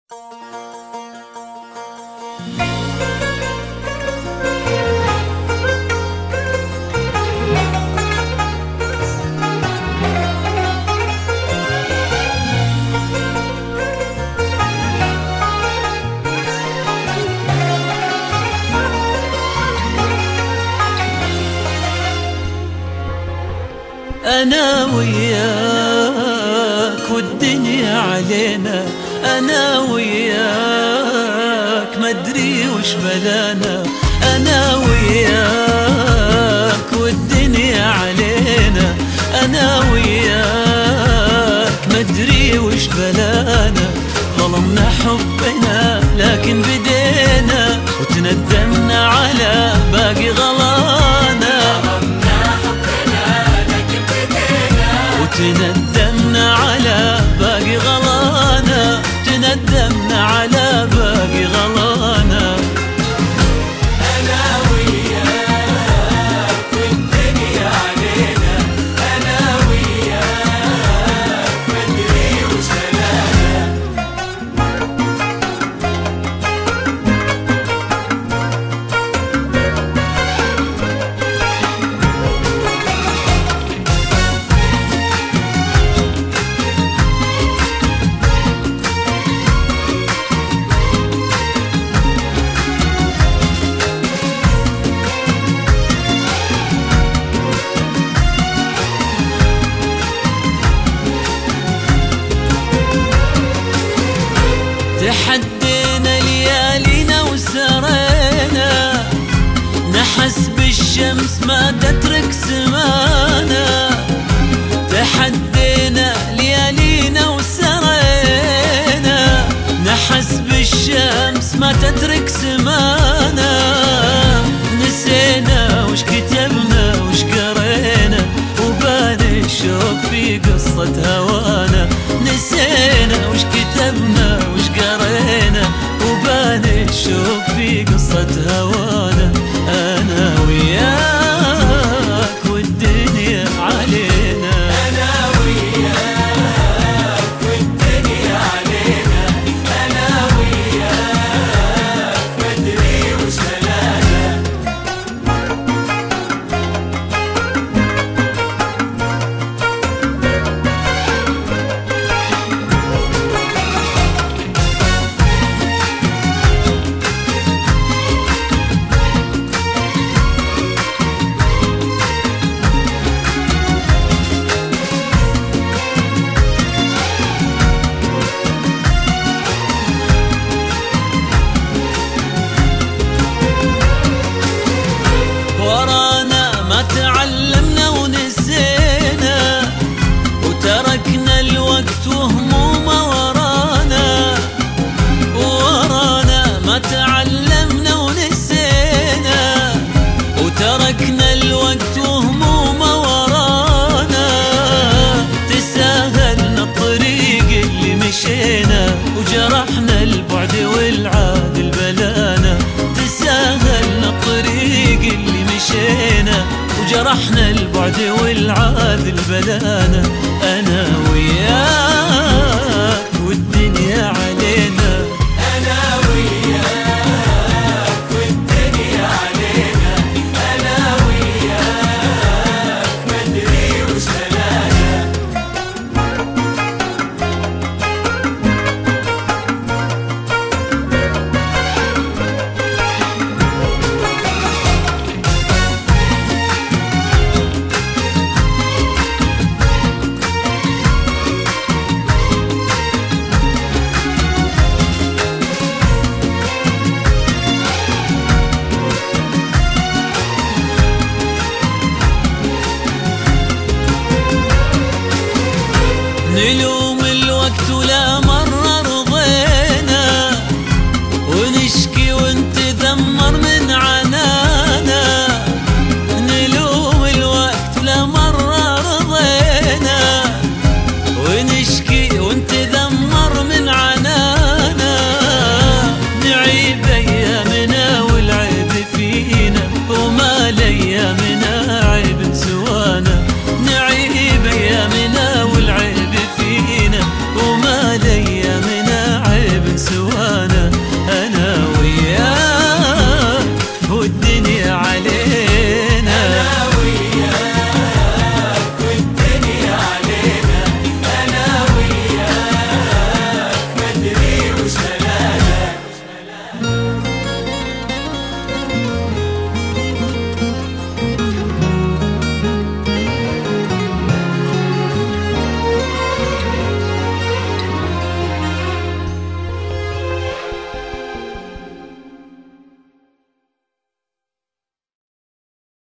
أنا وياك والدنيا علينا، أنا وياك مدري وش بلانا. أنا وياك والدنيا علينا، أنا وياك مدري وش بلانا. ظلمنا حبنا لكن بدينا، وتندمنا على باقي غلانا. تندمنا على باقي غلانا، تندمنا على باقي غلانا. أنا وياك والدنيا علينا، أنا وياك مدري وش بلانا. تحدينا ليالينا وسرينا، نحس بالشمس ما تترك سمانا. تحدينا ليالينا وسرينا، نحس بالشمس ما تترك سمانا. نسينا وش كتبنا وش قرينا، وبان الشوق في قصة هوانا. نسينا وش كتبنا وش قرينا، وبان الشوق في قصة هوانا. أنا وياك والدنيا علينا، أنا وياك والدنيا علينا، أنا وياك مدري وش بلانا. ورانا ما تعلمنا ونسينا، وتركنا الوقت وهمومه ورانا. ورانا ما تعلمنا ونسينا، وتركنا الوقت وهمومه ورانا. تساهلنا الطريق اللي مشينا، وجرحنا البعد والعاد البلانا. تساهلنا الطريق اللي مشينا، وجرحنا البعد والعاد البلانا.